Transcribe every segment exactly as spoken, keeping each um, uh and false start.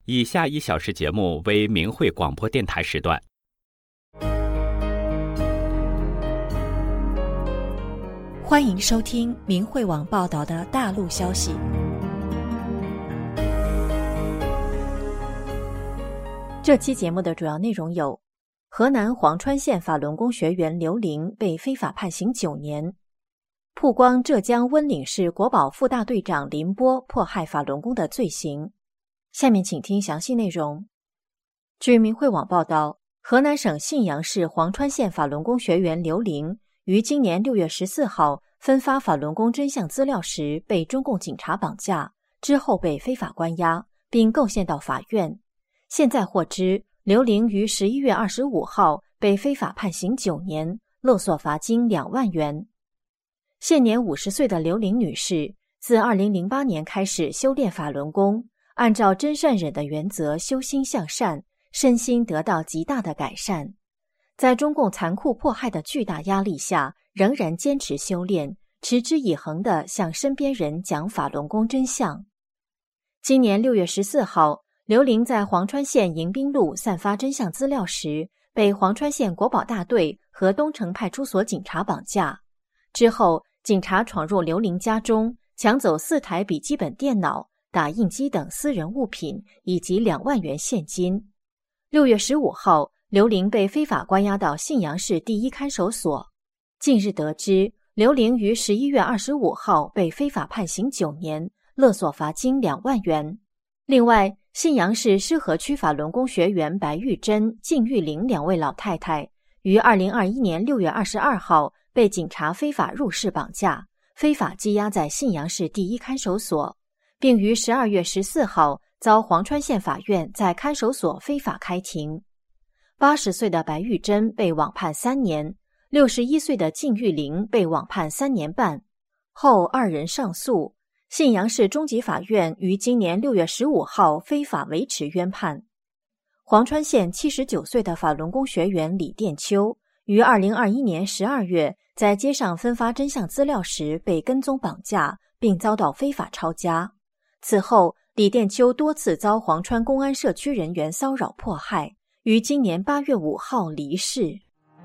以下一小时节目为明慧广播电台时段。 欢迎收听明慧网报道的大陆消息。这期节目的主要内容有：河南黄川县法轮功学员刘玲被非法判刑九年；曝光浙江温岭市国保副大队长林波迫害法轮功的罪行。下面请听详细内容。据明慧网报道，河南省信阳市黄川县法轮功学员刘玲于今年六月十四号分发法轮功真相资料时被中共警察绑架，之后被非法关押，并构陷到法院。现在获知，刘玲于十一月二十五号被非法判刑九年，勒索罚金两万元。现年五十岁的刘玲女士，自二零零八年开始修炼法轮功，按照真善忍的原则修心向善，身心得到极大的改善。在中共残酷迫害的巨大压力下，仍然坚持修炼，持之以恒地向身边人讲法轮功真相。今年六月十四号，刘玲在黄川县迎宾路散发真相资料时，被黄川县国保大队和东城派出所警察绑架。之后，警察闯入刘玲家中，抢走四台笔记本电脑、打印机等私人物品以及两万元现金。六月十五号，刘玲被非法关押到信阳市第一看守所。近日得知，刘玲于十一月二十五号被非法判刑九年，勒索罚金两万元。另外，信阳市施河区法轮功学员白玉珍、靳玉玲两位老太太于二零二一年六月二十二号被警察非法入室绑架，非法羁押在信阳市第一看守所，并于十二月十四号遭黄川县法院在看守所非法开庭。八十岁的白玉珍被网判三年，六十一岁的靳玉玲被网判三年半。后二人上诉，信阳市中级法院于今年六月十五号非法维持冤判。黄川县七十九岁的法轮功学员李殿秋于二零二一年十二月在街上分发真相资料时被跟踪绑架，并遭到非法抄家。此后，李殿秋多次遭黄川公安社区人员骚扰迫害，于今年八月五号离世。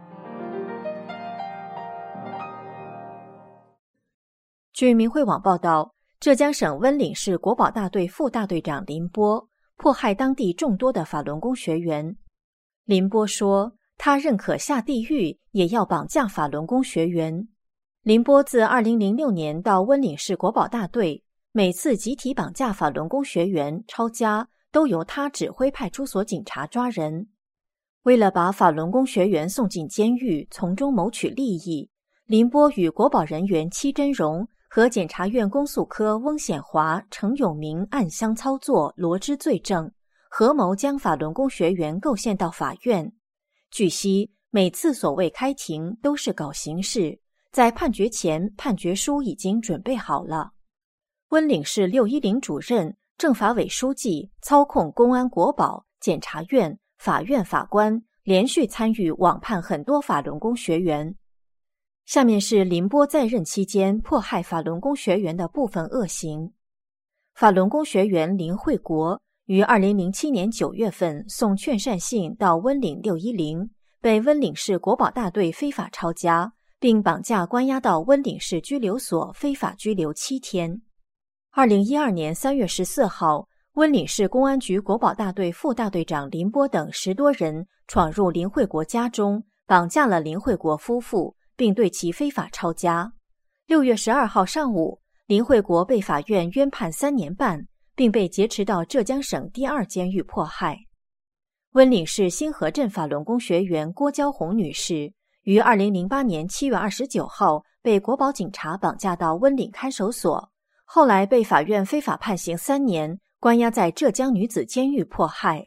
据明慧网报道，浙江省温岭市国保大队副大队长林波迫害当地众多的法轮功学员。林波说，他认可下地狱也要绑架法轮功学员。林波自二零零六年到温岭市国保大队，每次集体绑架法轮功学员、抄家都由他指挥派出所警察抓人。为了把法轮功学员送进监狱，从中谋取利益，林波与国保人员戚真荣和检察院公诉科翁显华、程永明暗箱操作，罗织罪证，合谋将法轮功学员构陷到法院。据悉，每次所谓开庭都是搞形式，在判决前，判决书已经准备好了。温岭市六一零主任、政法委书记操控公安、国保、检察院、法院法官，连续参与网判很多法轮功学员。下面是林波在任期间迫害法轮功学员的部分恶行。法轮功学员林惠国于二零零七年九月份送劝善信到温岭六一零，被温岭市国保大队非法抄家，并绑架关押到温岭市拘留所非法拘留七天。二零一二年三月十四号，温岭市公安局国保大队副大队长林波等十多人闯入林惠国家中，绑架了林惠国夫妇，并对其非法抄家。六月十二号上午，林惠国被法院冤判三年半，并被劫持到浙江省第二监狱迫害。温岭市新河镇法轮功学员郭娇红女士于二零零八年七月二十九号被国保警察绑架到温岭看守所，后来被法院非法判刑三年，关押在浙江女子监狱迫害。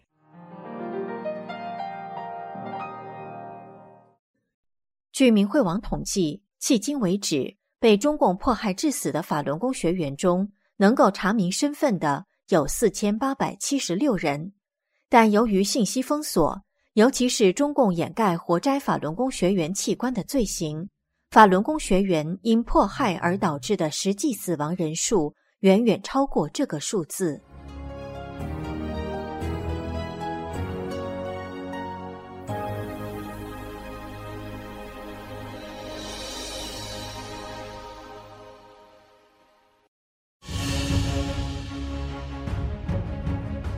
据明慧网统计，迄今为止，被中共迫害致死的法轮功学员中，能够查明身份的有四千八百七十六人，但由于信息封锁，尤其是中共掩盖活摘法轮功学员器官的罪行，法轮功学员因迫害而导致的实际死亡人数远远超过这个数字。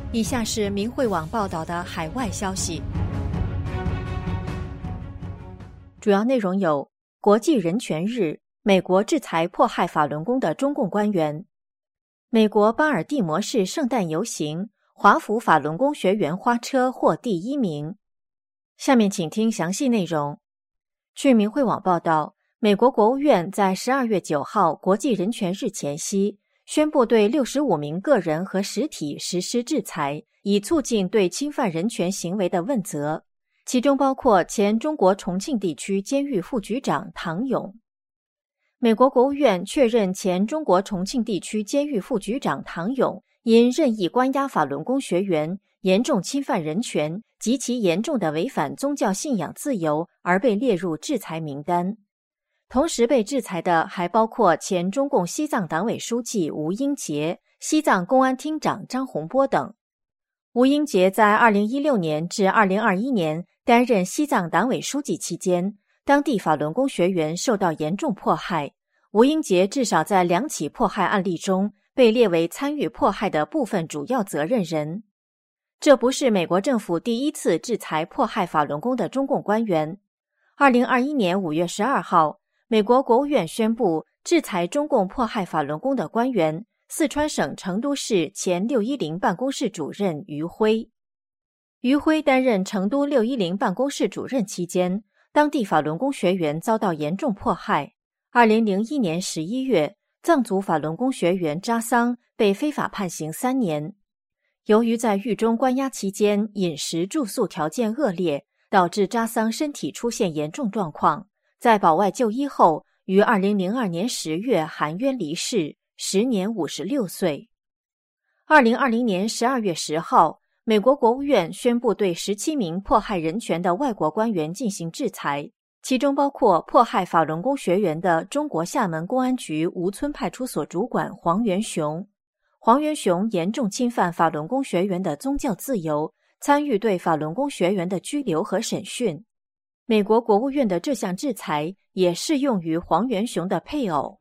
以下是明慧网报道的海外消息，主要内容有：国际人权日，美国制裁迫害法轮功的中共官员；美国巴尔的摩市圣诞游行，华府法轮功学员花车获第一名。下面请听详细内容。据明慧网报道，美国国务院在十二月九号国际人权日前夕，宣布对六十五名个人和实体实施制裁，以促进对侵犯人权行为的问责，其中包括前中国重庆地区监狱副局长唐勇。美国国务院确认前中国重庆地区监狱副局长唐勇因任意关押法轮功学员，严重侵犯人权，极其严重的违反宗教信仰自由而被列入制裁名单。同时被制裁的还包括前中共西藏党委书记吴英杰、西藏公安厅长张洪波等。吴英杰在二零一六年至二零二一年担任西藏党委书记期间，当地法轮功学员受到严重迫害。吴英杰至少在两起迫害案例中被列为参与迫害的部分主要责任人。这不是美国政府第一次制裁迫害法轮功的中共官员。二零二一年五月十二号，美国国务院宣布制裁中共迫害法轮功的官员，四川省成都市前六一零办公室主任于辉。于辉担任成都六一零办公室主任期间，当地法轮功学员遭到严重迫害。二零零一年十一月，藏族法轮功学员扎桑被非法判刑三年。由于在狱中关押期间饮食住宿条件恶劣，导致扎桑身体出现严重状况，在保外就医后，于二零零二年十月含冤离世，时年五十六岁。二零二零年十二月十号，美国国务院宣布对十七名迫害人权的外国官员进行制裁，其中包括迫害法轮功学员的中国厦门公安局吴村派出所主管黄元雄。黄元雄严重侵犯法轮功学员的宗教自由，参与对法轮功学员的拘留和审讯。美国国务院的这项制裁也适用于黄元雄的配偶。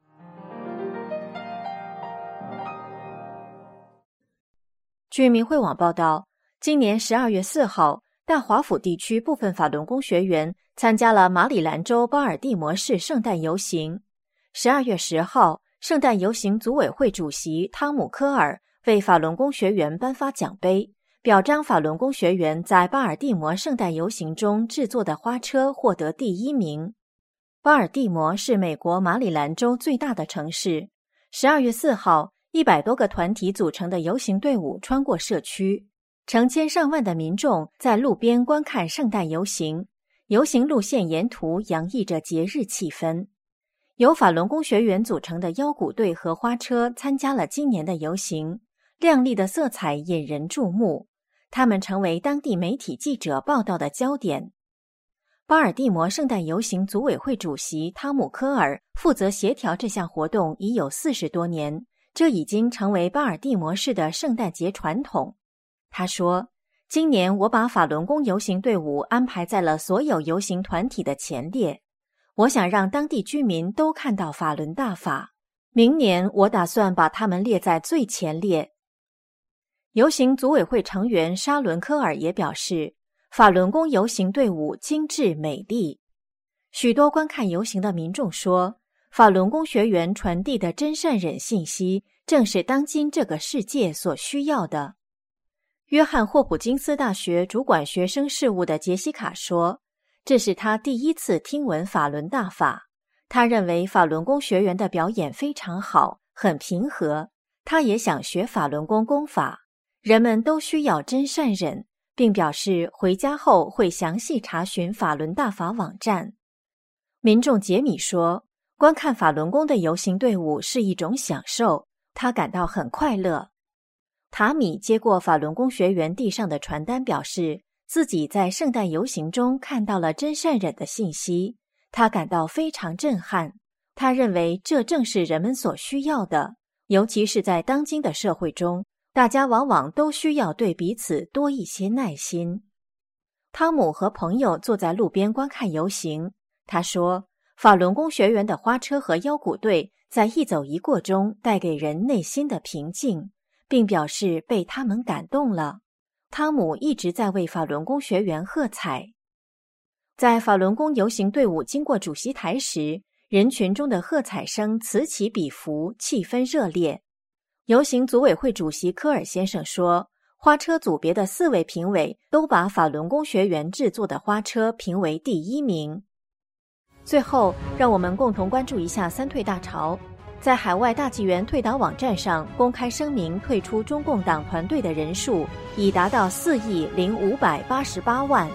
据明慧网报道，今年十二月四号，大华府地区部分法轮功学员参加了马里兰州巴尔的摩市圣诞游行。十二月十号，圣诞游行组委会主席汤姆·科尔为法轮功学员颁发奖杯，表彰法轮功学员在巴尔的摩圣诞游行中制作的花车获得第一名。巴尔的摩是美国马里兰州最大的城市。十二月四号，一百多个团体组成的游行队伍穿过社区，成千上万的民众在路边观看圣诞游行，游行路线沿途洋溢着节日气氛。由法轮功学员组成的腰鼓队和花车参加了今年的游行，亮丽的色彩引人注目，他们成为当地媒体记者报道的焦点。巴尔的摩圣诞游行组委会主席汤姆·科尔负责协调这项活动已有四十多年，这已经成为巴尔的摩市的圣诞节传统。他说，今年我把法轮功游行队伍安排在了所有游行团体的前列，我想让当地居民都看到法轮大法。明年我打算把他们列在最前列。游行组委会成员沙伦·科尔也表示，法轮功游行队伍精致美丽。许多观看游行的民众说，法轮功学员传递的真善忍信息正是当今这个世界所需要的。约翰霍普金斯大学主管学生事务的杰西卡说，这是他第一次听闻法轮大法。他认为法轮功学员的表演非常好，很平和。他也想学法轮功功法。人们都需要真善忍，并表示回家后会详细查询法轮大法网站。民众杰米说，观看法轮功的游行队伍是一种享受，他感到很快乐。塔米接过法轮功学员递上的传单，表示自己在圣诞游行中看到了真善忍的信息，他感到非常震撼。他认为这正是人们所需要的，尤其是在当今的社会中，大家往往都需要对彼此多一些耐心。汤姆和朋友坐在路边观看游行，他说，法轮功学员的花车和腰鼓队在一走一过中带给人内心的平静， 并表示被他们感动了。汤姆一直在为法轮功学员喝彩。在法轮功游行队伍经过主席台时，人群中的喝彩声此起彼伏，气氛热烈。游行组委会主席科尔先生说，花车组别的四位评委都把法轮功学员制作的花车评为第一名。最后，让我们共同关注一下三退大潮。在海外大纪元退党网站上公开声明退出中共党团队的人数已达到四亿零五百八十八万。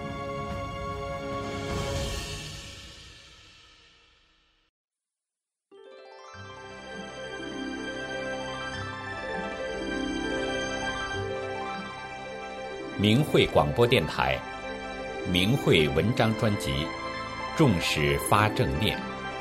明慧广播电台，明慧文章专辑，重视发正念。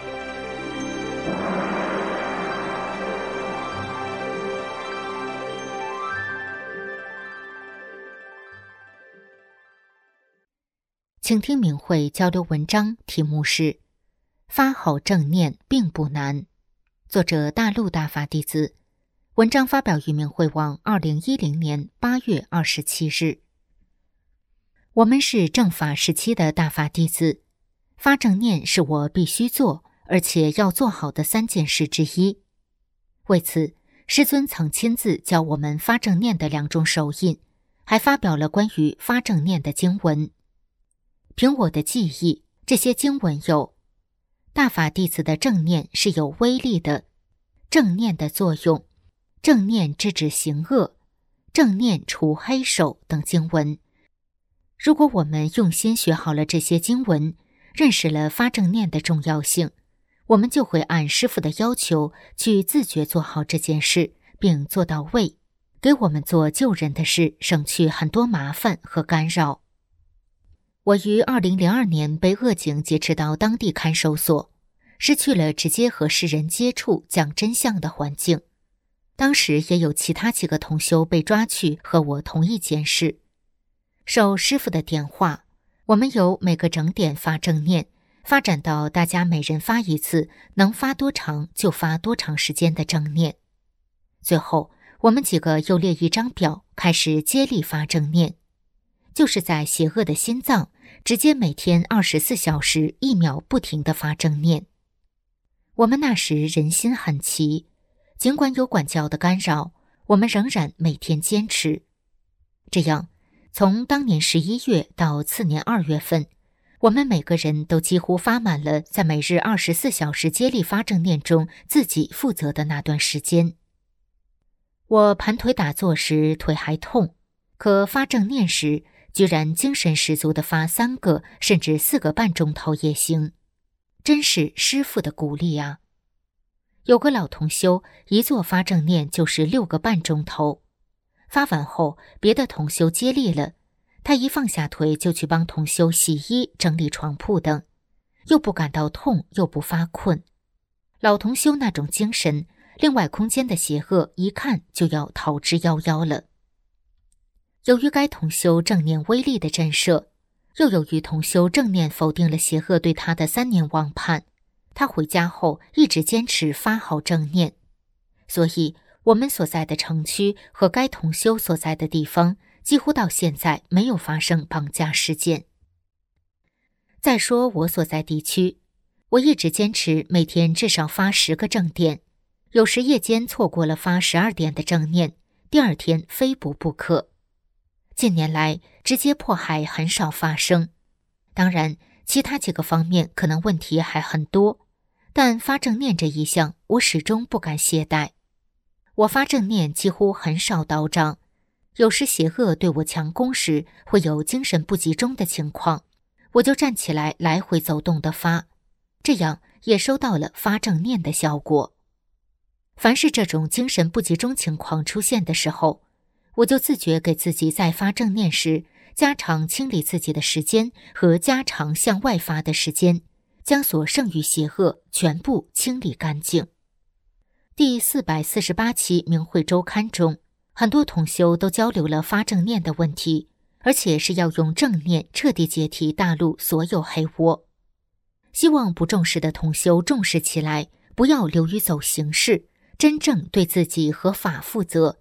请听明慧交流文章，题目是发好正念并不难，作者大陆大法弟子，文章发表于明慧网二零一零年八月二十七日。我们是正法时期的大法弟子，发正念是我必须做而且要做好的三件事之一。为此，师尊曾亲自教我们发正念的两种手印，还发表了关于发正念的经文。凭我的记忆，这些经文有：大法弟子的正念是有威力的，正念的作用，正念制止行恶，正念除黑手等经文。如果我们用心学好了这些经文，认识了发正念的重要性，我们就会按师父的要求去自觉做好这件事，并做到位，给我们做救人的事省去很多麻烦和干扰。我于二零零二年被恶警劫持到当地看守所，失去了直接和世人接触讲真相的环境。当时也有其他几个同修被抓去和我同一件事。受师父的点化，我们由每个整点发正念，发展到大家每人发一次，能发多长就发多长时间的正念。最后，我们几个又列一张表，开始接力发正念，就是在邪恶的心脏，直接每天二十四小时一秒不停地发正念。我们那时人心很齐，尽管有管教的干扰，我们仍然每天坚持。这样，从当年十一月到次年二月份，我们每个人都几乎发满了在每日二十四小时接力发正念中自己负责的那段时间。我盘腿打坐时腿还痛，可发正念时居然精神十足地发三个甚至四个半钟头也行，真是师父的鼓励啊！有个老同修一坐发正念就是六个半钟头，发完后别的同修接力了，他一放下腿就去帮同修洗衣、整理床铺等，又不感到痛又不发困。老同修那种精神，另外空间的邪恶一看就要逃之夭夭了。由于该同修正念威力的震慑，又由于同修正念否定了邪恶对他的三年妄判，他回家后一直坚持发好正念，所以我们所在的城区和该同修所在的地方几乎到现在没有发生绑架事件。再说我所在地区，我一直坚持每天至少发十个正点，有时夜间错过了发十二点的正念，第二天非补不可。近年来直接迫害很少发生，当然其他几个方面可能问题还很多，但发正念这一项我始终不敢懈怠。我发正念几乎很少倒账，有时邪恶对我强攻时会有精神不集中的情况，我就站起来来回走动的发，这样也收到了发正念的效果。凡是这种精神不集中情况出现的时候，我就自觉给自己在发正念时加长清理自己的时间和加长向外发的时间，将所剩余邪恶全部清理干净。第四百四十八期明慧周刊中，很多同修都交流了发正念的问题，而且是要用正念彻底解题大陆所有黑窝。希望不重视的同修重视起来，不要流于走形式，真正对自己和法负责，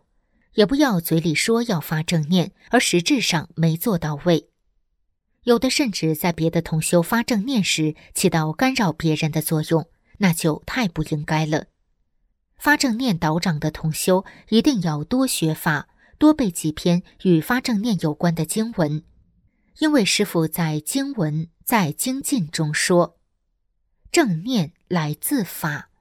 也不要嘴里说要发正念，而实质上没做到位。有的甚至在别的同修发正念时起到干扰别人的作用，那就太不应该了。发正念导长的同修一定要多学法，多背几篇与发正念有关的经文，因为师父在经文在精进中说，正念来自法。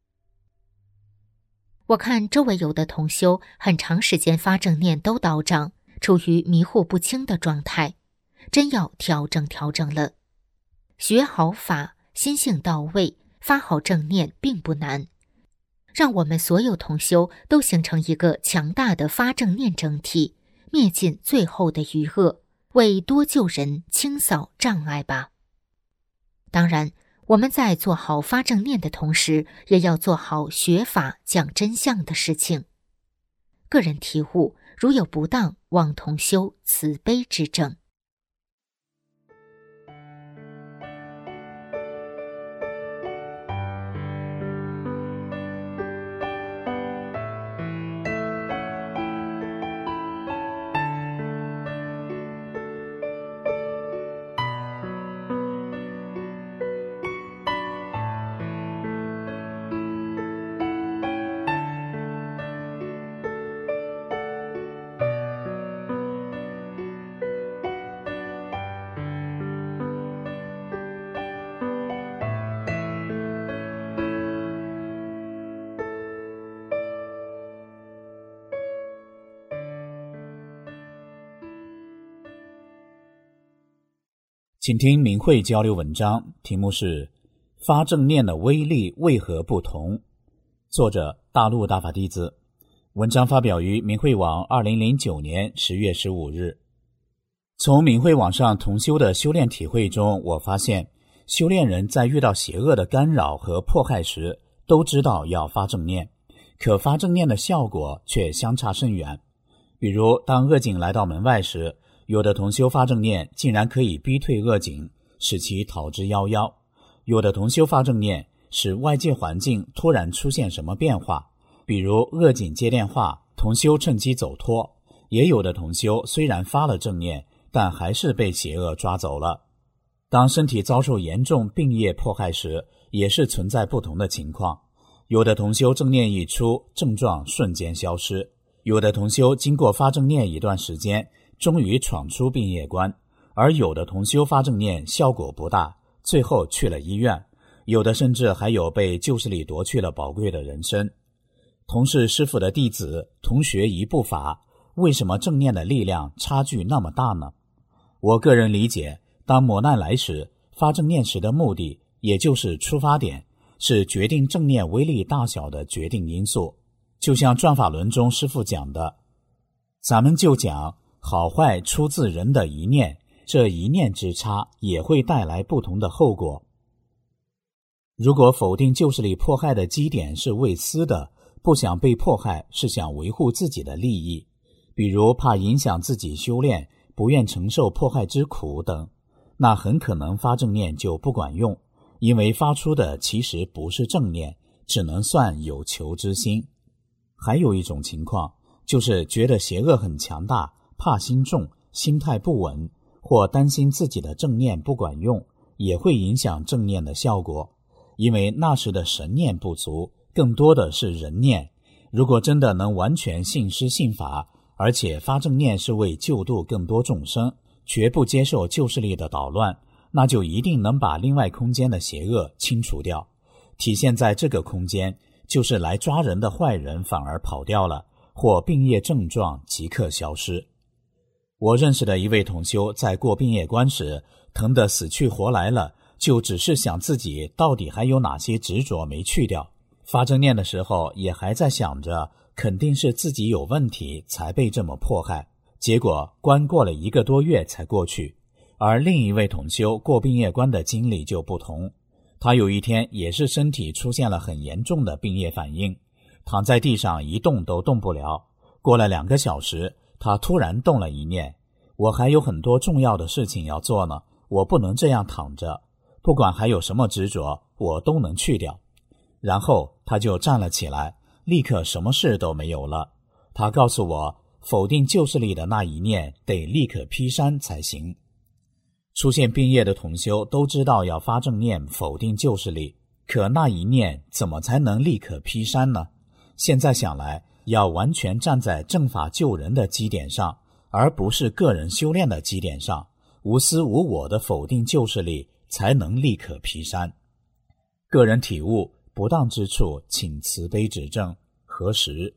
我看周围有的同修很长时间发正念都倒账，处于迷糊不清的状态，真要调整调整了。学好法，心性到位，发好正念并不难。让我们所有同修都形成一个强大的发正念整体，灭尽最后的余恶，为多救人清扫障碍吧。当然，我们在做好发正念的同时，也要做好学法讲真相的事情。个人体悟，如有不当，望同修慈悲之正。 请听明慧交流文章，题目是发正念的威力为何不同？作者大陆大法弟子。文章发表于明慧网二零零九年十月十五日。从明慧网上同修的修炼体会中，我发现修炼人在遇到邪恶的干扰和迫害时，都知道要发正念，可发正念的效果却相差甚远。比如当恶境来到门外时，有的同修发正念竟然可以逼退恶境，使其逃之夭夭；有的同修发正念使外界环境突然出现什么变化，比如恶境接电话，同修趁机走脱；也有的同修虽然发了正念，但还是被邪恶抓走了。当身体遭受严重病业迫害时，也是存在不同的情况。有的同修正念一出，症状瞬间消失；有的同修经过发正念一段时间，终于闯出病业关，而有的同修发正念效果不大，最后去了医院，有的甚至还有被旧势力夺去了宝贵的人生。同是师父的弟子，同学一部法，为什么正念的力量差距那么大呢？我个人理解，当磨难来时，发正念时的目的，也就是出发点，是决定正念威力大小的决定因素。就像转法轮中师父讲的，咱们就讲好坏出自人的一念，这一念之差也会带来不同的后果。如果否定旧势力迫害的基点是为私的，不想被迫害，是想维护自己的利益，比如怕影响自己修炼，不愿承受迫害之苦等，那很可能发正念就不管用，因为发出的其实不是正念，只能算有求之心。还有一种情况，就是觉得邪恶很强大，怕心重，心态不稳，或担心自己的正念不管用，也会影响正念的效果。因为那时的神念不足，更多的是人念。如果真的能完全信师信法，而且发正念是为救度更多众生，绝不接受旧势力的捣乱，那就一定能把另外空间的邪恶清除掉。体现在这个空间，就是来抓人的坏人反而跑掉了，或病业症状即刻消失。我认识的一位同修在过病业关时，疼得死去活来了，就只是想自己到底还有哪些执着没去掉。发正念的时候也还在想着肯定是自己有问题才被这么迫害，结果关过了一个多月才过去。而另一位同修过病业关的经历就不同，他有一天也是身体出现了很严重的病业反应，躺在地上一动都动不了。过了两个小时，他突然动了一念，我还有很多重要的事情要做呢，我不能这样躺着，不管还有什么执着，我都能去掉。然后他就站了起来，立刻什么事都没有了。 他告诉我，否定旧势力的那一念得立刻劈山才行。出现病业的同修都知道要发正念否定旧势力，可那一念怎么才能立刻劈山呢？现在想来，要完全站在正法救人的基点上，而不是个人修炼的基点上，无私无我的否定旧势力，才能立刻劈山。个人体悟不当之处，请慈悲指正。何时？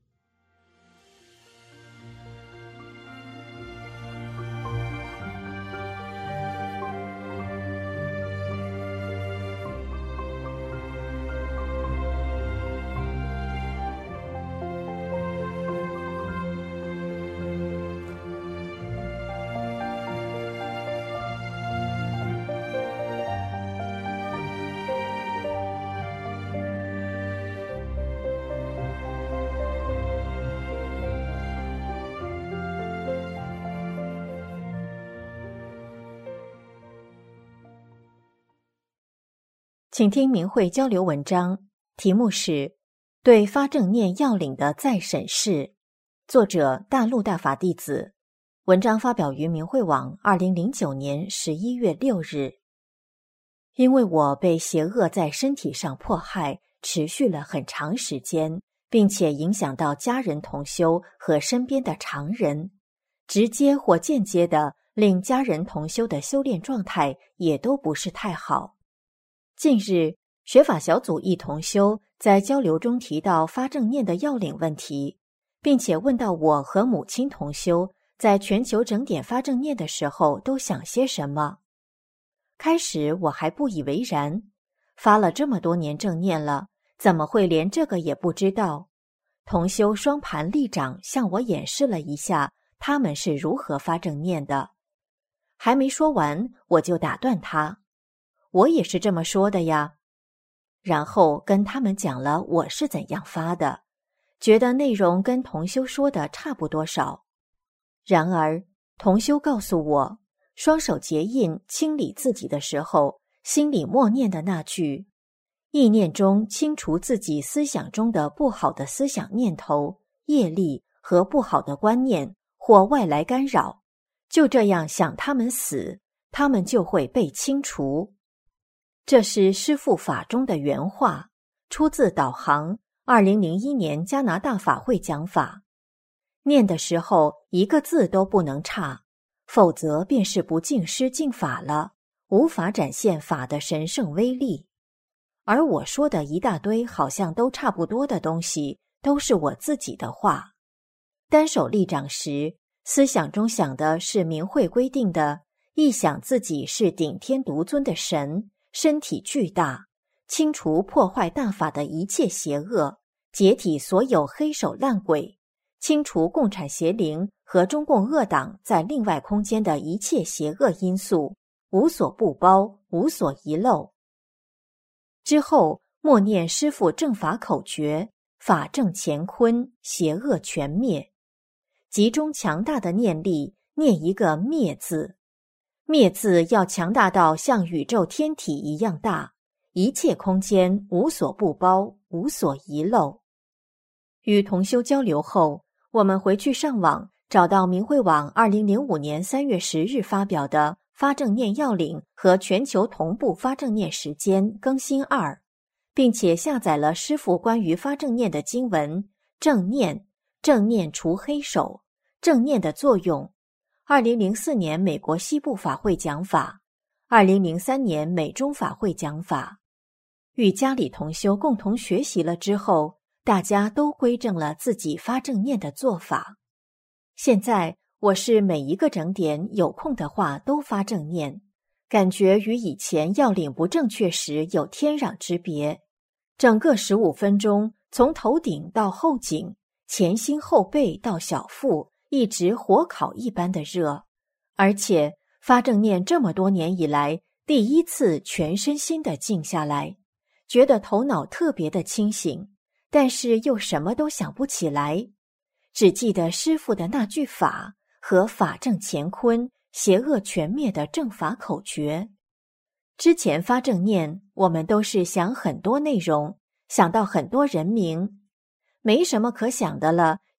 请听明慧交流文章，题目是对发正念要领的再审视，作者大陆大法弟子，文章发表于明慧网二零零九年十一月六日。因为我被邪恶在身体上迫害，持续了很长时间，并且影响到家人同修和身边的常人，直接或间接的令家人同修的修炼状态也都不是太好。近日，学法小组一同修在交流中提到发正念的要领问题，并且问到我和母亲同修在全球整点发正念的时候都想些什么。开始我还不以为然，发了这么多年正念了，怎么会连这个也不知道？同修双盘立掌向我演示了一下他们是如何发正念的。还没说完，我就打断他，我也是这么说的呀。然后跟他们讲了我是怎样发的，觉得内容跟同修说的差不多少。然而同修告诉我，双手结印清理自己的时候，心里默念的那句意念中清除自己思想中的不好的思想念头、业力和不好的观念或外来干扰，就这样想他们死，他们就会被清除。这是师父法中的原话，出自导航二零零一年加拿大法会讲法。念的时候一个字都不能差，否则便是不敬师敬法了，无法展现法的神圣威力。而我说的一大堆好像都差不多的东西，都是我自己的话。单手立掌时，思想中想的是明慧规定的，臆想自己是顶天独尊的神，身体巨大，清除破坏大法的一切邪恶，解体所有黑手烂鬼，清除共产邪灵和中共恶党在另外空间的一切邪恶因素，无所不包，无所遗漏。之后默念师父正法口诀，法正乾坤，邪恶全灭。集中强大的念力，念一个灭字。灭字要强大到像宇宙天体一样大，一切空间无所不包，无所遗漏。与同修交流后，我们回去上网找到明慧网二零零五年三月十日发表的发正念要领和全球同步发正念时间更新二，并且下载了师父关于发正念的经文，正念，正念除黑手，正念的作用。二零零四年美国西部法会讲法，二零零三年美中法会讲法。与家里同修共同学习了之后，大家都归正了自己发正念的做法。现在我是每一个整点有空的话都发正念，感觉与以前要领不正确时有天壤之别。整个十五分钟，从头顶到后颈，前心后背到小腹，一直火烤一般的热，而且发正念这么多年以来，第一次全身心的静下来，觉得头脑特别的清醒，但是又什么都想不起来，只记得师父的那句法和法正乾坤，邪恶全灭的正法口诀。之前发正念，我们都是想很多内容，想到很多人名，没什么可想的了，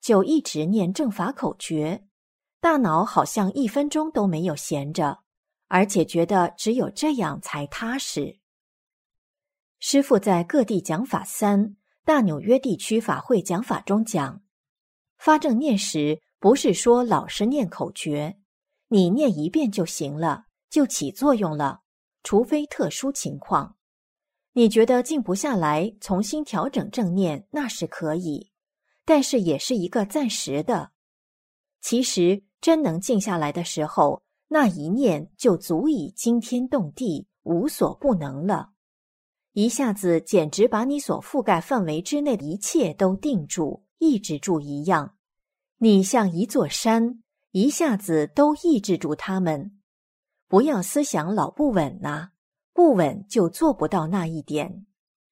就一直念正法口诀，大脑好像一分钟都没有闲着，而且觉得只有这样才踏实。师父在各地讲法三大纽约地区法会讲法中讲，发正念时不是说老是念口诀，你念一遍就行了，就起作用了，除非特殊情况。你觉得静不下来，重新调整正念，那是可以，但是也是一个暂时的。其实真能静下来的时候，那一念就足以惊天动地，无所不能了。一下子简直把你所覆盖范围之内的一切都定住、抑制住一样。你像一座山，一下子都抑制住它们。不要思想老不稳呐，不稳就做不到那一点。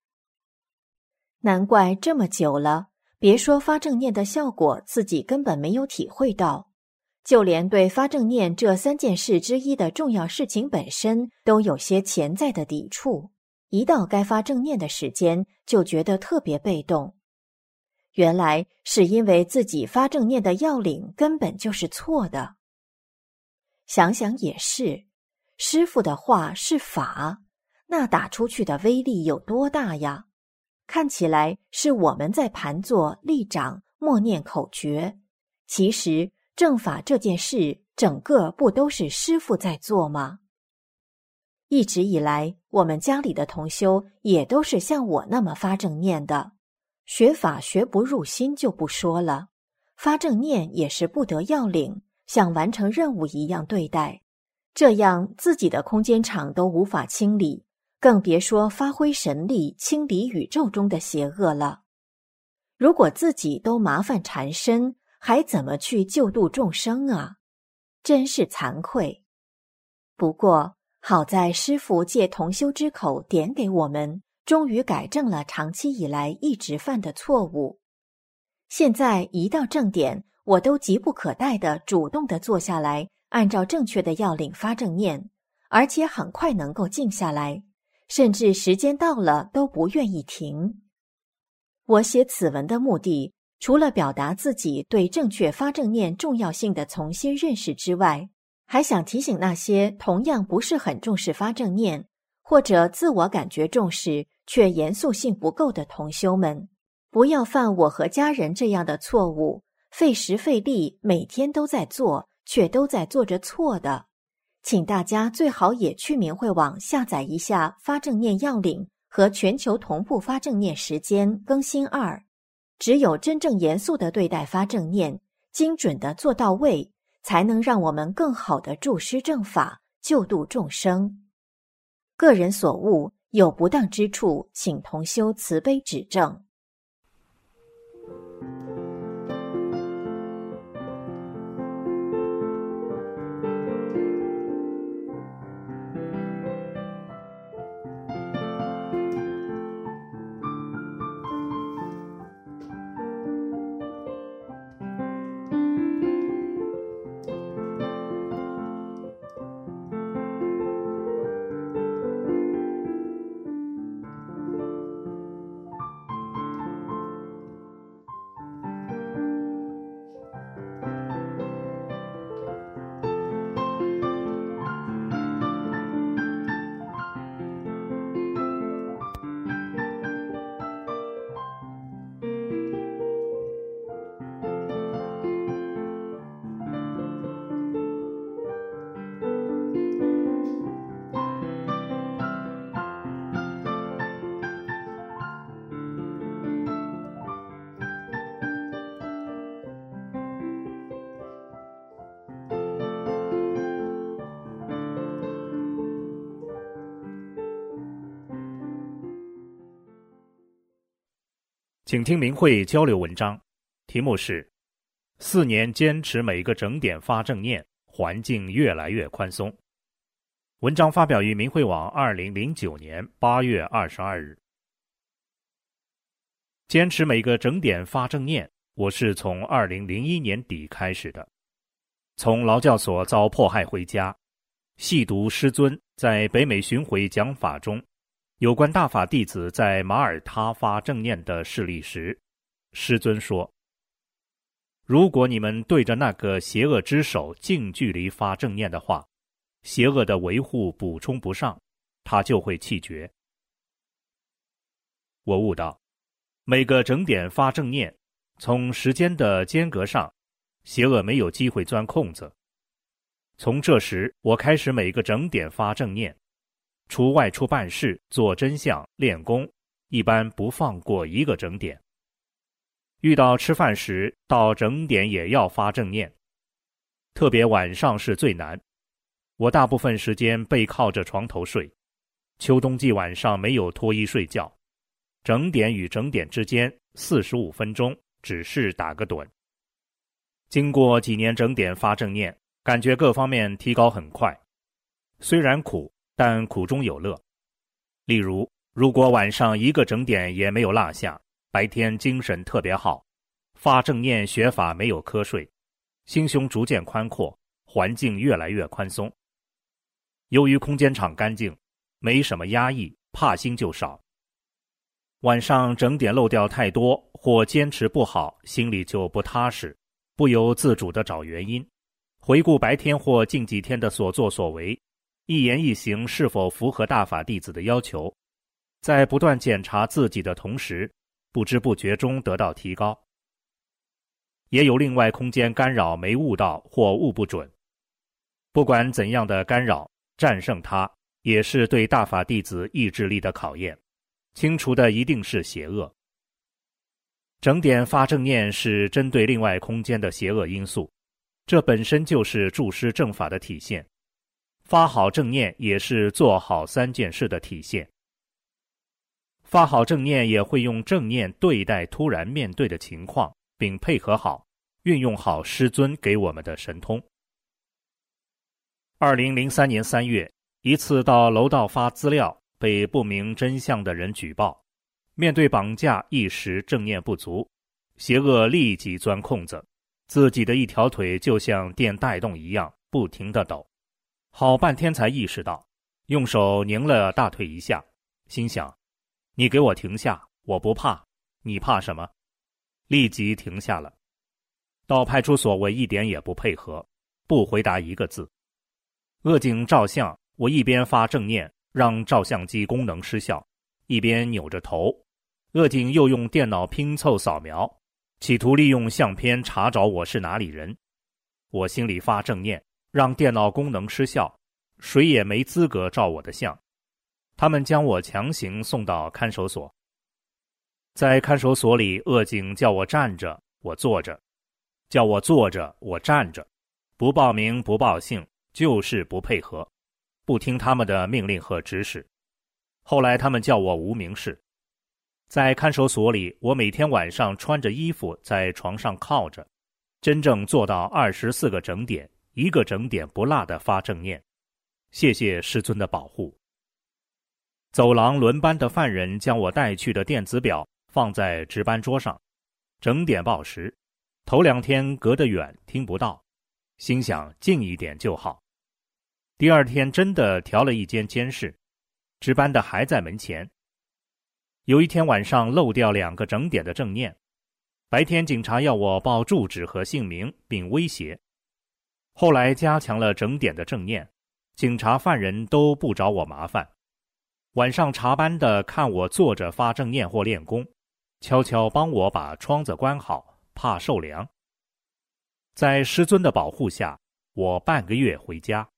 难怪这么久了，别说发正念的效果，自己根本没有体会到，就连对发正念这三件事之一的重要事情本身，都有些潜在的抵触。一到该发正念的时间，就觉得特别被动。原来是因为自己发正念的要领根本就是错的。想想也是，师父的话是法，那打出去的威力有多大呀？看起来是我们在盘坐、立掌、默念口诀，其实正法这件事，整个不都是师父在做吗？一直以来，我们家里的同修也都是像我那么发正念的，学法学不入心就不说了，发正念也是不得要领，像完成任务一样对待，这样自己的空间场都无法清理，更别说发挥神力清理宇宙中的邪恶了。如果自己都麻烦缠身，还怎么去救度众生啊？真是惭愧。不过好在师父借同修之口点给我们，终于改正了长期以来一直犯的错误。现在一到正点，我都急不可待地主动地坐下来，按照正确的要领发正念，而且很快能够静下来，甚至时间到了都不愿意停。我写此文的目的，除了表达自己对正确发正念重要性的重新认识之外，还想提醒那些同样不是很重视发正念，或者自我感觉重视却严肃性不够的同修们，不要犯我和家人这样的错误，费时费力每天都在做，却都在做着错的。请大家最好也去明慧网下载一下发正念要领和全球同步发正念时间更新二，只有真正严肃地对待发正念，精准地做到位，才能让我们更好地注施正法，救度众生。个人所悟有不当之处，请同修慈悲指正。 请听明慧交流文章，题目是四年坚持每个整点发正念，环境越来越宽松。文章发表于明慧网二零零九年八月二十二日。坚持每个整点发正念，我是从二零零一年底开始的。从劳教所遭迫害回家，细读师尊在北美巡回讲法中有关大法弟子在马耳他发正念的事例时，师尊说， 如果你们对着那个邪恶之手近距离发正念的话，邪恶的维护补充不上，他就会气绝。我悟到，每个整点发正念，从时间的间隔上，邪恶没有机会钻空子。从这时，我开始每个整点发正念，除外出办事、做真相、练功，一般不放过一个整点。遇到吃饭时，到整点也要发正念，特别晚上是最难。我大部分时间背靠着床头睡，秋冬季晚上没有脱衣睡觉，整点与整点之间四十五分钟只是打个盹。经过几年整点发正念，感觉各方面提高很快，虽然苦，但苦中有乐。例如，如果晚上一个整点也没有落下，白天精神特别好，发正念学法没有瞌睡，心胸逐渐宽阔，环境越来越宽松。由于空间场干净，没什么压抑，怕心就少。晚上整点漏掉太多或坚持不好，心里就不踏实，不由自主地找原因，回顾白天或近几天的所作所为，一言一行是否符合大法弟子的要求，在不断检查自己的同时，不知不觉中得到提高。也有另外空间干扰没悟到或悟不准，不管怎样的干扰，战胜它也是对大法弟子意志力的考验，清除的一定是邪恶。整点发正念是针对另外空间的邪恶因素，这本身就是注师正法的体现。发好正念也是做好三件事的体现。发好正念也会用正念对待突然面对的情况，并配合好，运用好师尊给我们的神通。二零零三年三月，一次到楼道发资料，被不明真相的人举报，面对绑架一时正念不足，邪恶立即钻空子，自己的一条腿就像电带动一样不停地抖，好半天才意识到，用手拧了大腿一下，心想，你给我停下，我不怕，你怕什么？立即停下了。到派出所我一点也不配合，不回答一个字。恶警照相，我一边发正念让照相机功能失效，一边扭着头。恶警又用电脑拼凑扫描，企图利用相片查找我是哪里人。我心里发正念，让电脑功能失效，谁也没资格照我的相。他们将我强行送到看守所。在看守所里，恶警叫我站着，我坐着；叫我坐着，我站着。不报名不报姓，就是不配合，不听他们的命令和指使。后来他们叫我无名氏。在看守所里，我每天晚上穿着衣服在床上靠着，真正做到二十四个整点，一个整点不落的发正念。谢谢师尊的保护。走廊轮班的犯人将我带去的电子表放在值班桌上，整点报时。头两天隔得远，听不到，心想近一点就好。第二天真的调了一间监室，值班的还在门前。有一天晚上漏掉两个整点的正念，白天警察要我报住址和姓名并威胁，后来加强了整点的正念，警察犯人都不找我麻烦。晚上查班的看我坐着发正念或练功，悄悄帮我把窗子关好，怕受凉。在师尊的保护下，我半个月回家。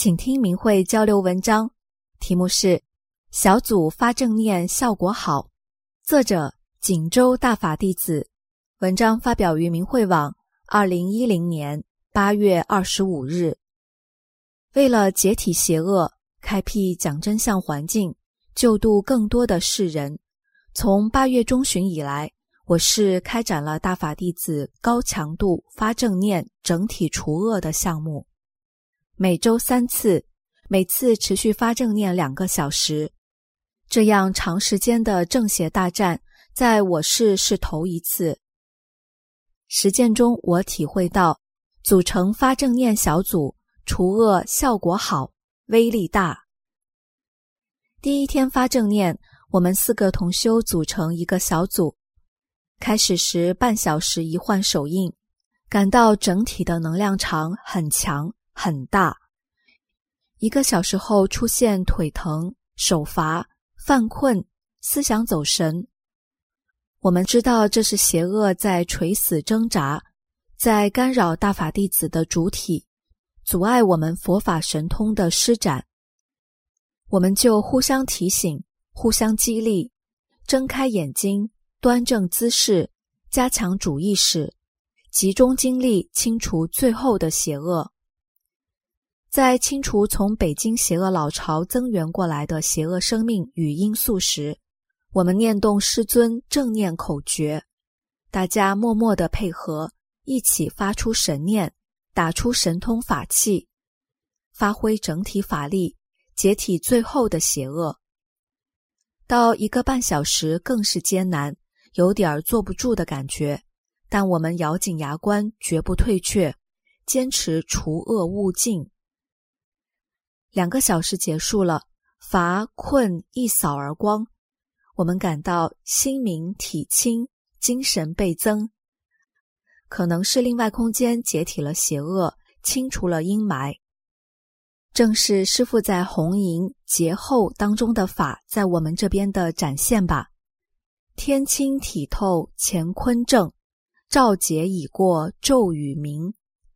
请听明慧交流文章，题目是小组发正念效果好，作者锦州大法弟子，文章发表于明慧网二零一零年八月二十五日。为了解体邪恶，开辟讲真相环境，救度更多的世人，从八月中旬以来，我市开展了大法弟子高强度发正念整体除恶的项目，每周三次，每次持续发正念两个小时。这样长时间的正邪大战，在我市是头一次。实践中，我体会到组成发正念小组，除恶效果好，威力大。第一天发正念，我们四个同修组成一个小组，开始时半小时一换手印，感到整体的能量场很强很大。一个小时后出现腿疼、手乏、犯困、思想走神。我们知道这是邪恶在垂死挣扎，在干扰大法弟子的主体，阻碍我们佛法神通的施展。我们就互相提醒，互相激励，睁开眼睛，端正姿势，加强主意识，集中精力清除最后的邪恶。在清除从北京邪恶老巢增援过来的邪恶生命与因素时，我们念动师尊正念口诀，大家默默地配合，一起发出神念，打出神通法器，发挥整体法力，解体最后的邪恶。到一个半小时更是艰难，有点坐不住的感觉，但我们咬紧牙关，绝不退却，坚持除恶务尽。两个小时结束了，乏困一扫而光，我们感到心明体清，精神倍增。可能是另外空间解体了邪恶，清除了阴霾。正是师父在红迎劫后当中的法在我们这边的展现吧。天清体透乾坤正，照劫已过骤雨明。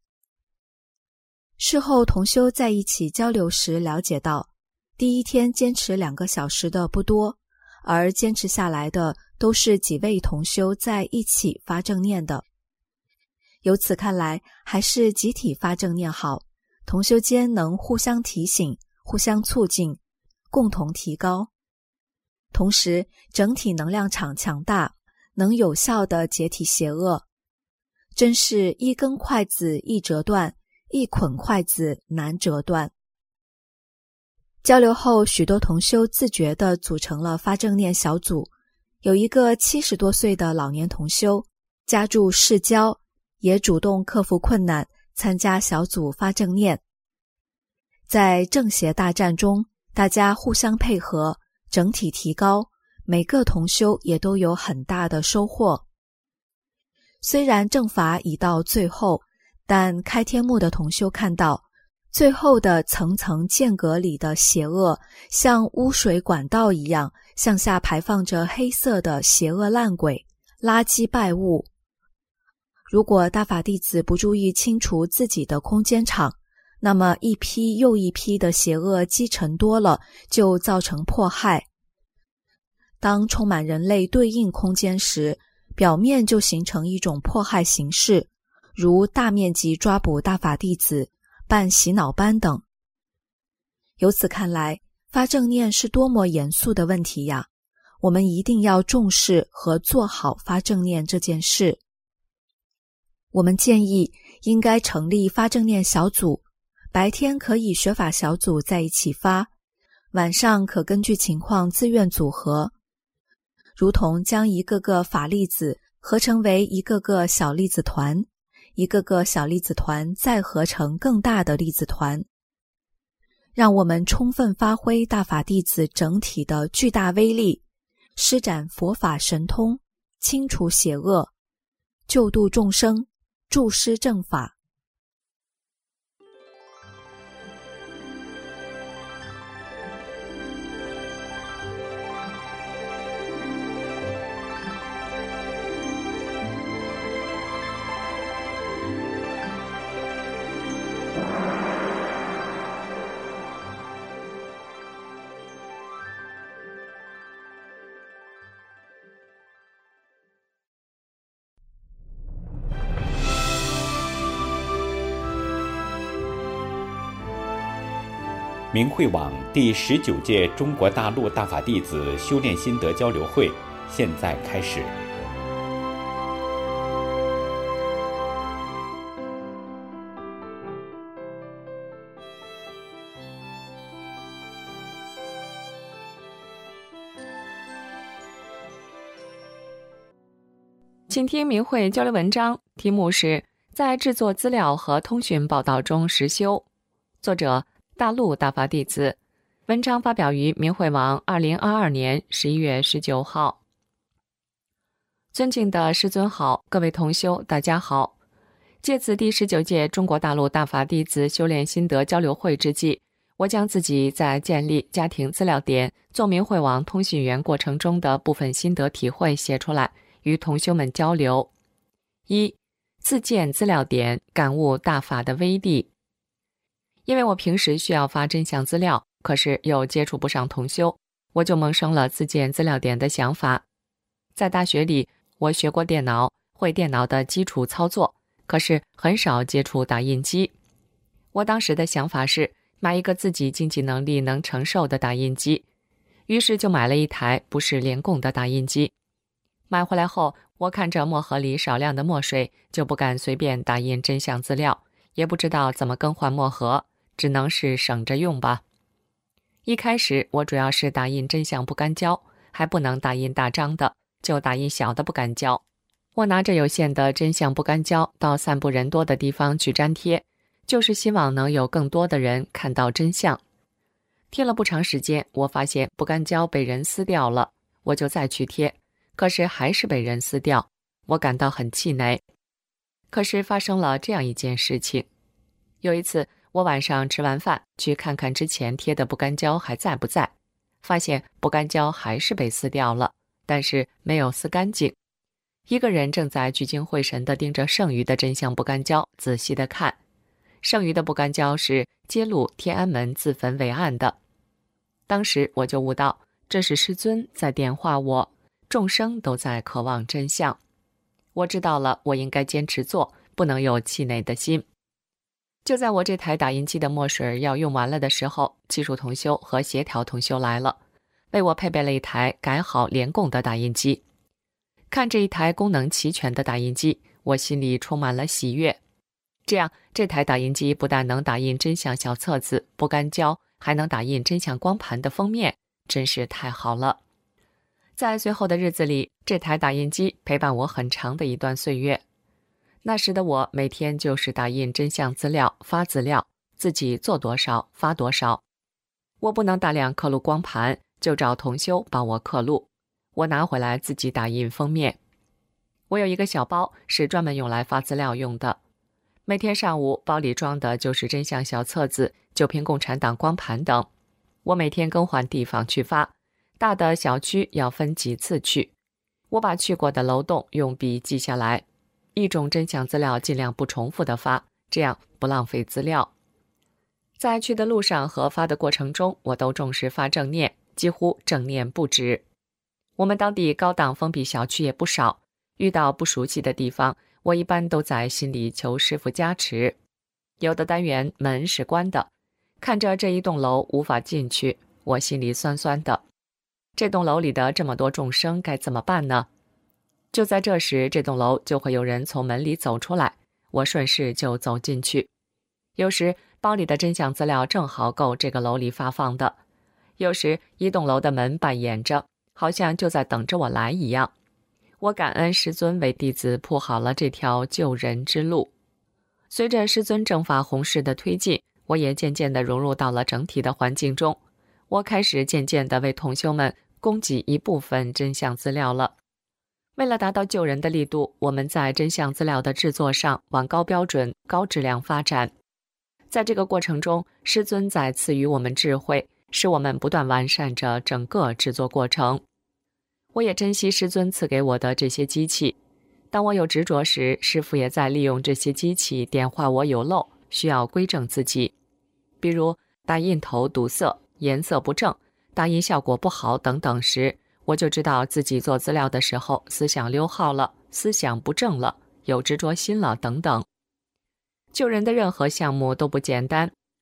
事后同修在一起交流时了解到，第一天坚持两个小时的不多，而坚持下来的都是几位同修在一起发正念的。由此看来，还是集体发正念好，同修间能互相提醒，互相促进，共同提高。同时，整体能量场强大，能有效地解体邪恶。真是一根筷子易折断，一捆筷子难折断。交流后，许多同修自觉地组成了发正念小组。有一个七十多岁的老年同修家住市郊，也主动克服困难，参加小组发正念。在正邪大战中，大家互相配合，整体提高，每个同修也都有很大的收获。虽然正法已到最后，但开天幕的同修看到，最后的层层间隔里的邪恶，像污水管道一样向下排放着黑色的邪恶烂鬼、垃圾败物。如果大法弟子不注意清除自己的空间场，那么一批又一批的邪恶积沉多了，就造成迫害。当充满人类对应空间时，表面就形成一种迫害形式，如大面积抓捕大法弟子、办洗脑班等。由此看来，发正念是多么严肃的问题呀！我们一定要重视和做好发正念这件事。我们建议应该成立发正念小组，白天可以学法小组在一起发，晚上可根据情况自愿组合，如同将一个个法粒子合成为一个个小粒子团，一个个小粒子团再合成更大的粒子团，让我们充分发挥大法弟子整体的巨大威力，施展佛法神通，清除邪恶，救度众生，助施正法。 明慧网第十九届中国大陆大法弟子修炼心得交流会现在开始。 请听明慧交流文章，题目是在制作资料和通讯报道中实修，作者大陆大法弟子，文章发表于明慧网二零二二年十一月十九号。尊敬的师尊好，各位同修大家好。借此第十九届中国大陆大法弟子修炼心得交流会之际，我将自己在建立家庭资料点做明慧网通讯员过程中的部分心得体会写出来，与同修们交流。一、自建资料点，感悟大法的威力。因为我平时需要发真相资料，可是又接触不上同修，我就萌生了自建资料点的想法。在大学里，我学过电脑，会电脑的基础操作，可是很少接触打印机。我当时的想法是买一个自己经济能力能承受的打印机，于是就买了一台不是联供的打印机。买回来后，我看着墨盒里少量的墨水，就不敢随便打印真相资料，也不知道怎么更换墨盒，只能是省着用吧。一开始我主要是打印真相不干胶，还不能打印大张的，就打印小的不干胶。我拿着有限的真相不干胶到散布人多的地方去粘贴，就是希望能有更多的人看到真相。贴了不长时间，我发现不干胶被人撕掉了，我就再去贴，可是还是被人撕掉，我感到很气馁。可是发生了这样一件事情，有一次我晚上吃完饭去看看之前贴的不干胶还在不在，发现不干胶还是被撕掉了，但是没有撕干净。一个人正在聚精会神地盯着剩余的真相不干胶仔细地看，剩余的不干胶是揭露天安门自焚伪案的。当时我就悟到，这是师尊在点化我，众生都在渴望真相。我知道了，我应该坚持做，不能有气馁的心。就在我这台打印机的墨水要用完了的时候，技术同修和协调同修来了，为我配备了一台改好联供的打印机。看这一台功能齐全的打印机，我心里充满了喜悦。这样，这台打印机不但能打印真相小册子、不干胶，还能打印真相光盘的封面，真是太好了。在随后的日子里，这台打印机陪伴我很长的一段岁月。那时的我每天就是打印真相资料、发资料，自己做多少发多少。我不能大量刻录光盘，就找同修帮我刻录，我拿回来自己打印封面。我有一个小包是专门用来发资料用的，每天上午包里装的就是真相小册子、九篇共产党光盘等。我每天更换地方去发，大的小区要分几次去，我把去过的楼栋用笔记下来，一种真相资料尽量不重复的发，这样不浪费资料。在去的路上和发的过程中，我都重视发正念，几乎正念不止。我们当地高档封闭小区也不少，遇到不熟悉的地方，我一般都在心里求师父加持。有的单元门是关的，看着这一栋楼无法进去，我心里酸酸的。这栋楼里的这么多众生该怎么办呢？就在这时，这栋楼就会有人从门里走出来，我顺势就走进去。有时包里的真相资料正好够这个楼里发放的，有时一栋楼的门半掩着，好像就在等着我来一样。我感恩师尊为弟子铺好了这条救人之路。随着师尊正法弘誓的推进，我也渐渐地融入到了整体的环境中。我开始渐渐地为同修们供给一部分真相资料了。为了达到救人的力度，我们在真相资料的制作上往高标准、高质量发展。在这个过程中，师尊在赐予我们智慧，使我们不断完善着整个制作过程。我也珍惜师尊赐给我的这些机器。当我有执着时，师父也在利用这些机器点化我有漏，需要归正自己。比如打印头堵塞、颜色不正、打印效果不好等等时，我就知道自己做资料的时候思想溜号了，思想不正了，有执着心了等等。救人的任何项目都不简单，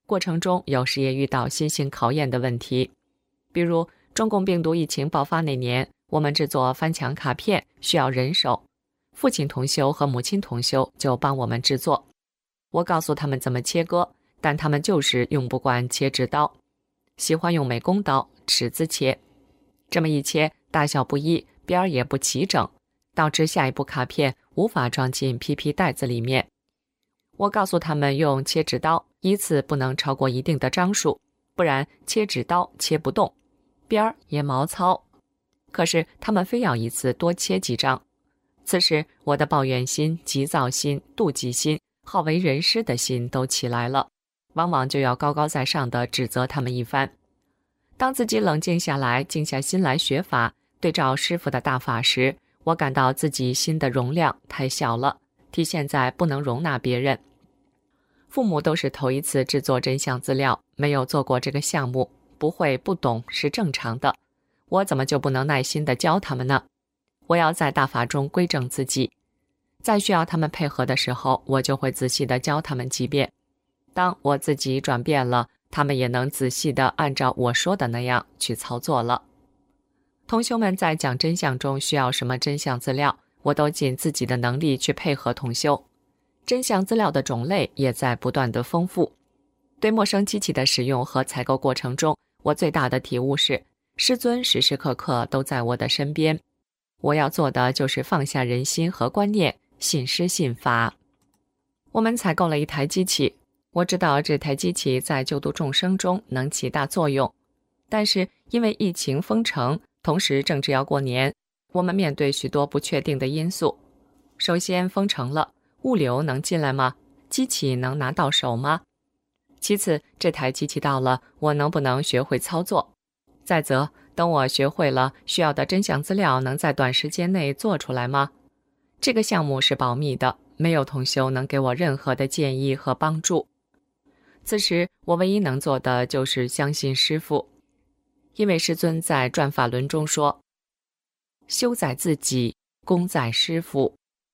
过程中有时也遇到新型考验的问题，比如中共病毒疫情爆发那年，我们制作翻墙卡片需要人手，父亲同修和母亲同修就帮我们制作。我告诉他们怎么切割，但他们就是用不惯切纸刀，喜欢用美工刀、尺子切。这么一切，大小不一，边儿也不齐整，导致下一步卡片无法装进 P P 袋子里面。我告诉他们用切纸刀，一次不能超过一定的张数，不然切纸刀切不动，边儿也毛糙。可是他们非要一次多切几张。此时我的抱怨心、急躁心、妒忌心、好为人师的心都起来了，往往就要高高在上地指责他们一番。当自己冷静下来，静下心来学法，对照师父的大法时，我感到自己心的容量太小了，体现在不能容纳别人。父母都是头一次制作真相资料，没有做过这个项目，不会不懂是正常的，我怎么就不能耐心地教他们呢？我要在大法中规正自己，在需要他们配合的时候，我就会仔细地教他们几遍。当我自己转变了，他们也能仔细地按照我说的那样去操作了。同修们在讲真相中需要什么真相资料，我都尽自己的能力去配合同修。真相资料的种类也在不断的丰富。对陌生机器的使用和采购过程中，我最大的体悟是，师尊时时刻刻都在我的身边。我要做的就是放下人心和观念，信师信法。我们采购了一台机器，我知道这台机器在救度众生中能起大作用，但是因为疫情封城，同时正值要过年，我们面对许多不确定的因素。首先封城了，物流能进来吗？机器能拿到手吗？其次，这台机器到了，我能不能学会操作？再则，等我学会了，需要的真相资料能在短时间内做出来吗？这个项目是保密的，没有同修能给我任何的建议和帮助。此时我唯一能做的就是相信师父，因为师尊在转法轮中说，修在自己，功在师父。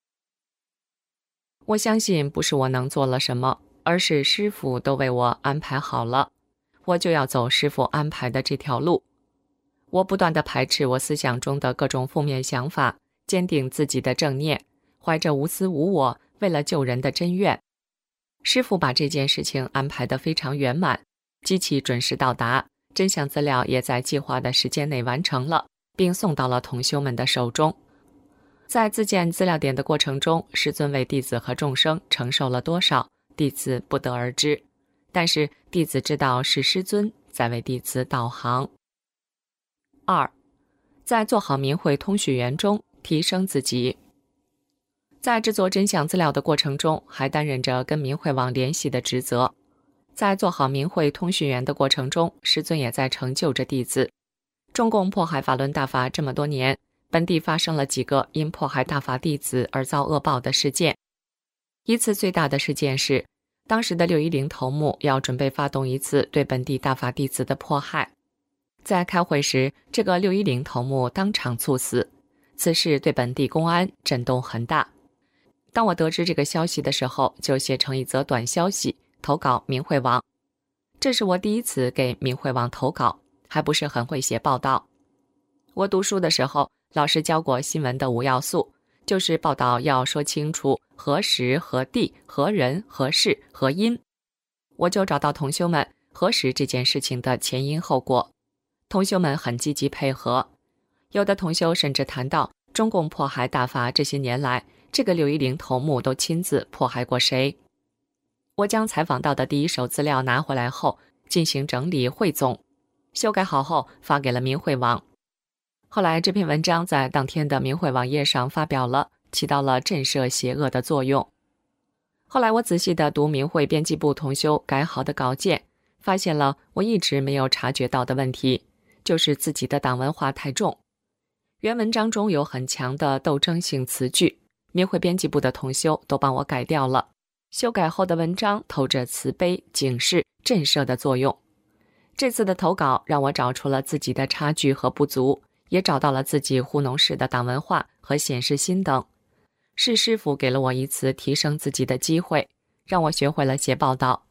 我相信不是我能做了什么，而是师父都为我安排好了，我就要走师父安排的这条路。我不断地排斥我思想中的各种负面想法，坚定自己的正念，怀着无私无我，为了救人的真愿。师父把这件事情安排得非常圆满，机器准时到达，真相资料也在计划的时间内完成了，并送到了同修们的手中。在自建资料点的过程中，师尊为弟子和众生承受了多少，弟子不得而知，但是弟子知道是师尊在为弟子导航。二，在做好明慧通讯员中提升自己。在制作真相资料的过程中，还担任着跟明慧网联系的职责。在做好明慧通讯员的过程中，师尊也在成就着弟子。中共迫害法轮大法这么多年，本地发生了几个因迫害大法弟子而遭恶报的事件。一次最大的事件是，当时的六一零头目要准备发动一次对本地大法弟子的迫害。在开会时，这个六一零头目当场猝死，此事对本地公安震动很大。当我得知这个消息的时候，就写成一则短消息投稿明慧网。这是我第一次给明慧网投稿，还不是很会写报道。我读书的时候，老师教过新闻的五要素，就是报道要说清楚何时何地何人何事何因。我就找到同修们核实这件事情的前因后果，同修们很积极配合，有的同修甚至谈到中共迫害大法这些年来，这个六一零头目都亲自迫害过谁。我将采访到的第一手资料拿回来后，进行整理汇总，修改好后发给了明慧网。后来这篇文章在当天的明慧网页上发表了，起到了震慑邪恶的作用。后来我仔细地读明慧编辑部同修改好的稿件，发现了我一直没有察觉到的问题，就是自己的党文化太重。原文章中有很强的斗争性词句，明慧编辑部的同修都帮我改掉了。修改后的文章透着慈悲、警示、震慑的作用。这次的投稿让我找出了自己的差距和不足，也找到了自己糊弄式的党文化和显示心等。是师父给了我一次提升自己的机会，让我学会了写报道，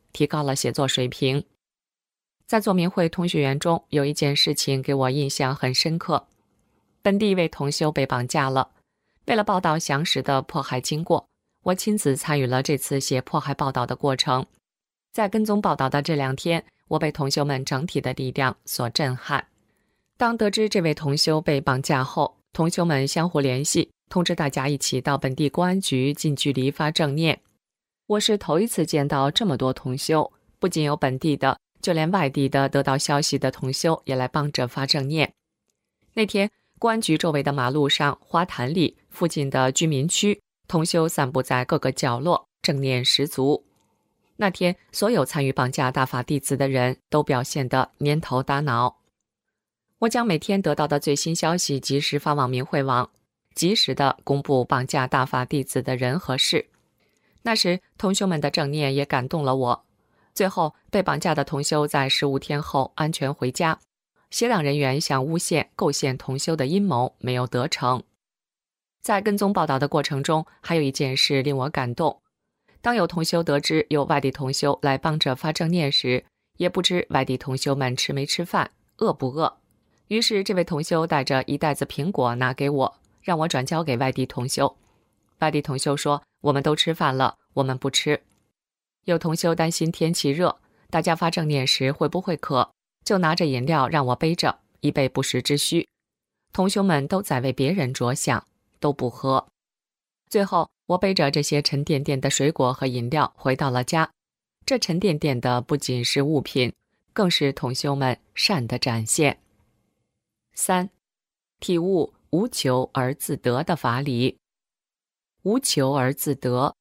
提高了写作水平。在做明慧同学园中，有一件事情给我印象很深刻。本地一位同修被绑架了，为了报道详实的迫害经过，我亲自参与了这次写迫害报道的过程。在跟踪报道的这两天，我被同修们整体的力量所震撼。当得知这位同修被绑架后，同修们相互联系，通知大家一起到本地公安局近距离发正念。我是头一次见到这么多同修，不仅有本地的，就连外地的得到消息的同修也来帮着发正念。那天，公安局周围的马路上、花坛里、附近的居民区，同修散布在各个角落，正念十足。那天，所有参与绑架大法弟子的人都表现得蔫头耷脑。我将每天得到的最新消息及时发往明慧网，及时地公布绑架大法弟子的人和事。那时，同修们的正念也感动了我。最后，被绑架的同修在十五天后安全回家。协党人员想诬陷、构陷同修的阴谋没有得逞。在跟踪报道的过程中，还有一件事令我感动。当有同修得知有外地同修来帮着发正念时，也不知外地同修们吃没吃饭，饿不饿。于是这位同修带着一袋子苹果拿给我，让我转交给外地同修。外地同修说，我们都吃饭了，我们不吃。有同修担心天气热，大家发正念时会不会渴，就拿着饮料让我背着，以备不时之需。同修们都在为别人着想，都不喝。最后，我背着这些沉甸甸的水果和饮料回到了家。这沉甸甸的不仅是物品，更是同修们善的展现。三、体悟无求而自得的法理。无求而自得，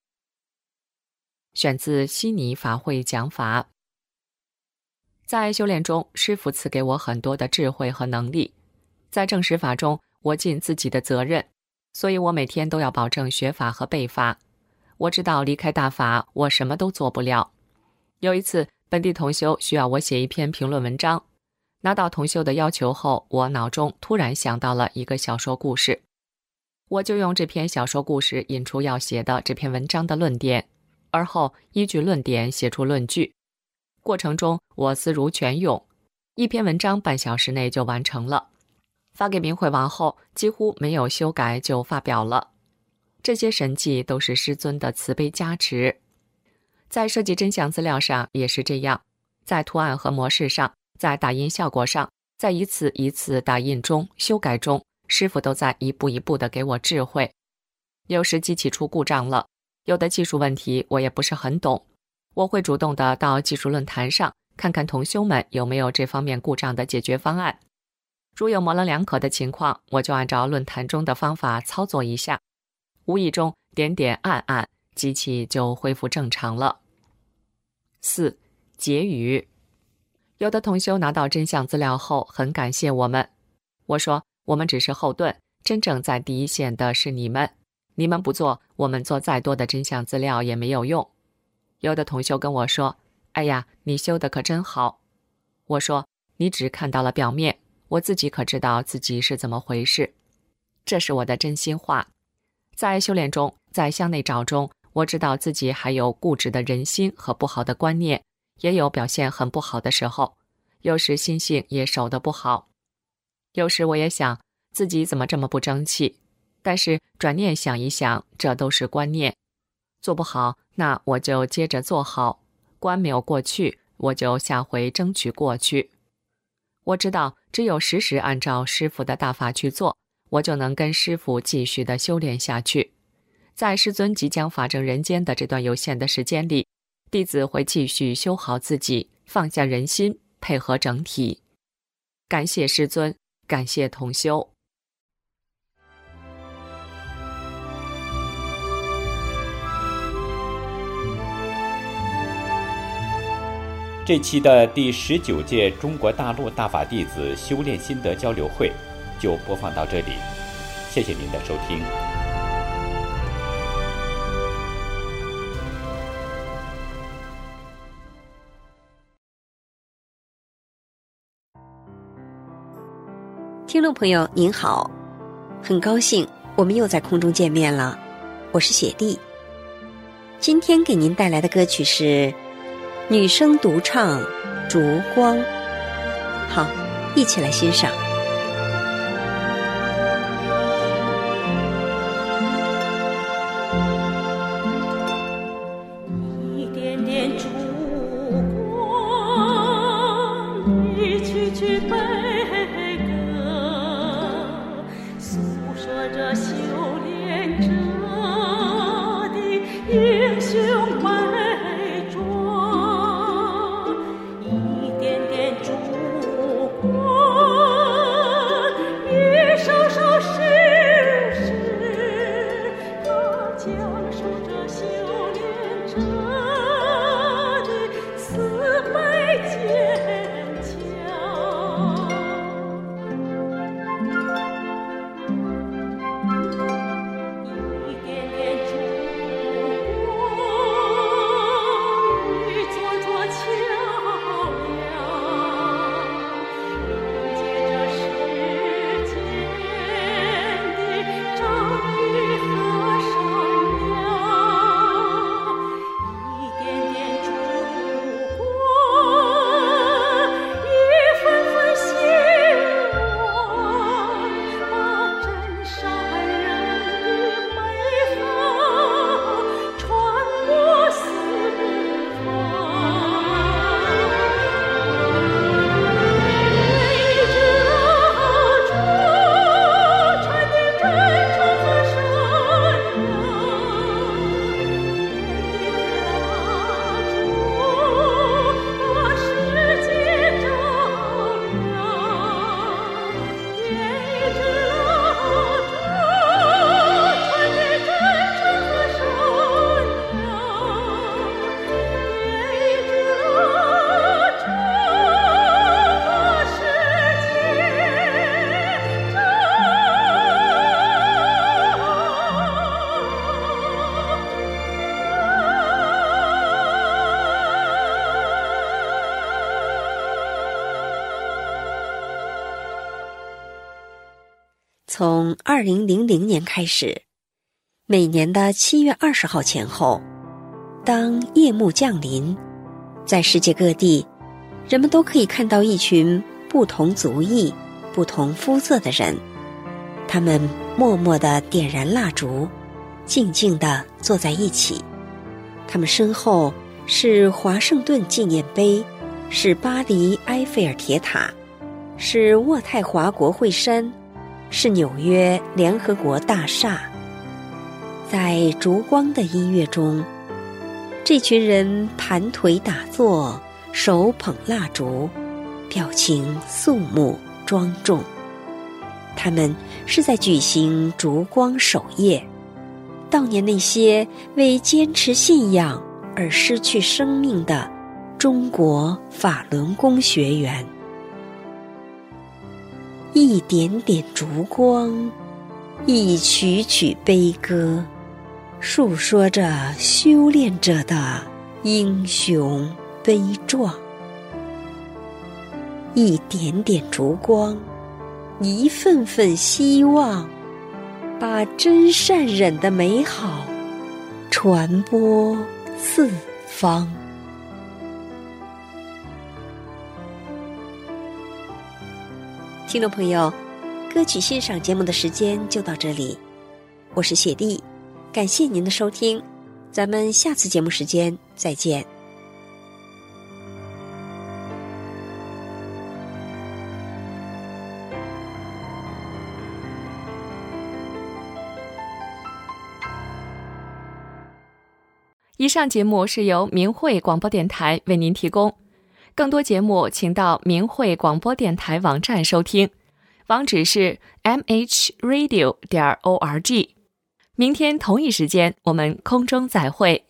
选自悉尼法会讲法。在修炼中，师父赐给我很多的智慧和能力。在证实法中，我尽自己的责任，所以我每天都要保证学法和背法。我知道离开大法，我什么都做不了。有一次，本地同修需要我写一篇评论文章，拿到同修的要求后，我脑中突然想到了一个小说故事，我就用这篇小说故事引出要写的这篇文章的论点，而后依据论点写出论据。过程中我思如泉涌，一篇文章半小时内就完成了。发给明慧网后，几乎没有修改就发表了。这些神迹都是师尊的慈悲加持。在设计真相资料上也是这样，在图案和模式上，在打印效果上，在一次一次打印中、修改中，师父都在一步一步地给我智慧。有时机器出故障了，有的技术问题我也不是很懂，我会主动地到技术论坛上看看同修们有没有这方面故障的解决方案。如有模棱两可的情况，我就按照论坛中的方法操作一下，无意中点点按按，机器就恢复正常了。四、结语。有的同修拿到真相资料后很感谢我们，我说我们只是后盾，真正在第一线的是你们，你们不做，我们做再多的真相资料也没有用。有的同修跟我说，哎呀，你修的可真好。我说，你只看到了表面，我自己可知道自己是怎么回事。这是我的真心话。在修炼中，在向内找中，我知道自己还有固执的人心和不好的观念，也有表现很不好的时候，有时心性也守得不好。有时我也想自己怎么这么不争气，但是转念想一想，这都是观念。做不好，那我就接着做好，关没有过去，我就下回争取过去。我知道只有时时按照师父的大法去做，我就能跟师父继续的修炼下去。在师尊即将法证人间的这段有限的时间里，弟子会继续修好自己，放下人心，配合整体。感谢师尊，感谢同修。 这期的第十九届中国大陆大法弟子修炼心得交流会就播放到这里，谢谢您的收听。 听众朋友您好，很高兴我们又在空中见面了，我是雪莉。今天给您带来的歌曲是女声独唱《烛光》。好，一起来欣赏。 一点点烛光，一曲曲悲歌，诉说着修炼者的英雄悲壮。一点点烛光，一首首诗诗，它讲述着修炼者的慈悲坚强。一点点烛光，一座座桥梁，连接着世间的正义和善良。一点点烛光，一份份希望，把真善人的美好传播四方。一支蜡烛，传递真诚和善良。一支蜡烛，把世界照亮。一支蜡烛，传递真诚和善良。一支蜡烛，把世界照从二零零零年开始，每年的七月二十号前后，当夜幕降临，在世界各地，人们都可以看到一群不同族裔、不同肤色的人，他们默默地点燃蜡烛，静静地坐在一起。他们身后是华盛顿纪念碑，是巴黎埃菲尔铁塔，是渥太华国会山，是纽约联合国大厦。在烛光的音乐中，这群人盘腿打坐，手捧蜡烛，表情肃穆庄重。他们是在举行烛光守夜，悼念那些为坚持信仰而失去生命的中国法轮功学员。一点点烛光，一曲曲悲歌，述说着修炼者的英雄悲壮。一点点烛光，一份份希望，把真善忍的美好传播四方。听众朋友，歌曲欣赏节目的时间就到这里，我是雪莉，感谢您的收听，咱们下次节目时间再见。 以上节目是由明慧广播电台为您提供，更多节目请到明慧广播电台网站收听，网址是 m h radio 点 org。明天同一时间我们空中再会。